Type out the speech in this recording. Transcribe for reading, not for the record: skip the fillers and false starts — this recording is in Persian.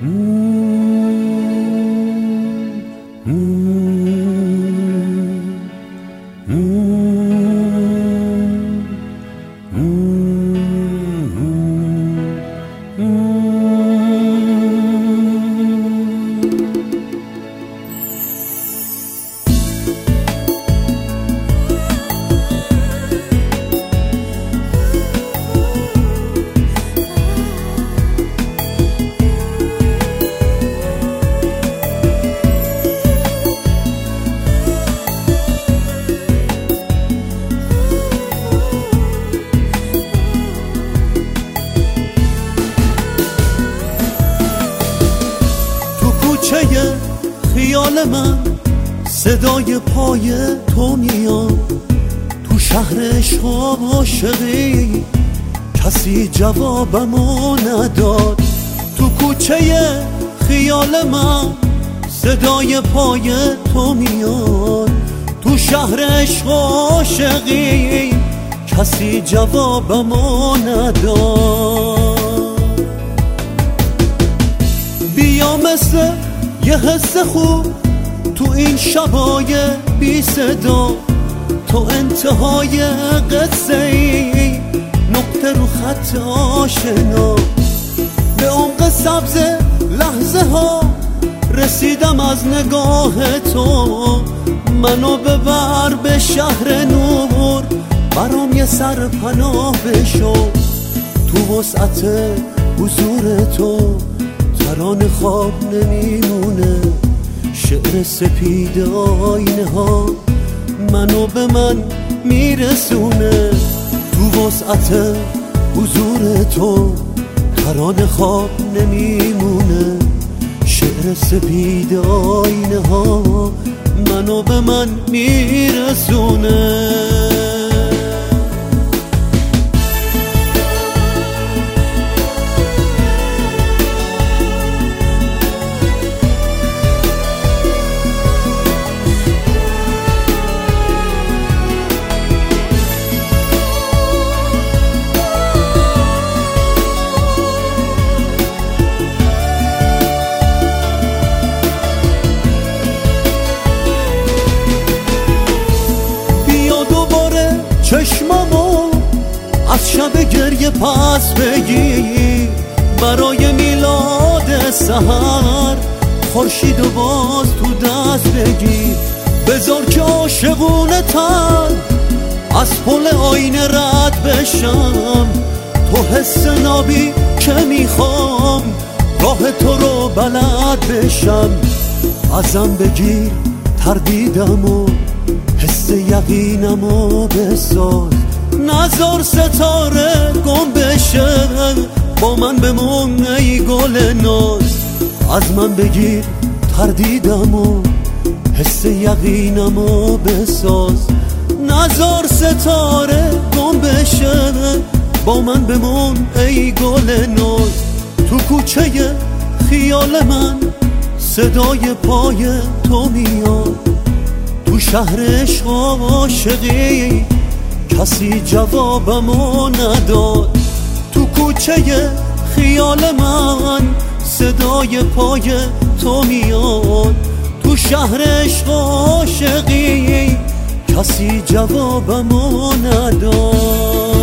خیال من صدای پای تو میاد، تو شهر عشق عاشقی کسی جوابمو نداد. تو کوچه خیال من صدای پای تو میاد، تو شهر عشق عاشقی کسی جوابمو نداد. بیا مثل یه حس خوب تو این شبای بی صدا، تو انتهای قصه ای، نقطه رو خط آشنا. به عمق سبز لحظه ها رسیدم از نگاه تو، منو ببر به شهر نور، برام یه سر پناه بشو. تو وسعت حضور تو ترانه خواب نمیمونه، شعر سپید آینه ها منو به من میرسونه. تو وسعت حضور تو ترانه خواب نمیمونه، شعر سپید آینه ها منو به من میرسونه. چشمامو از شب گریه پس بگیر، برای میلاد سحر خورشید و باز تو دست بگیر. بذار که عاشقونه تن از پل آینه رد بشم، تو حس نابی که میخوام راه تو رو بلد بشم. ازم بگیر تردیدمو، حس یقینمو بساز، نذار ستاره گم بشه، با من بمون ای گل ناز. از من بگیر تردیدمو، حس یقینمو بساز، نذار ستاره گم بشه، با من بمون ای گل ناز. تو کوچه خیال من صدای پای تو میاد، تو شهر عشق عاشقی کسی جوابمو نداد. تو کوچه خیال من صدای پای تو میاد، تو شهر عشق عاشقی کسی جوابمو نداد.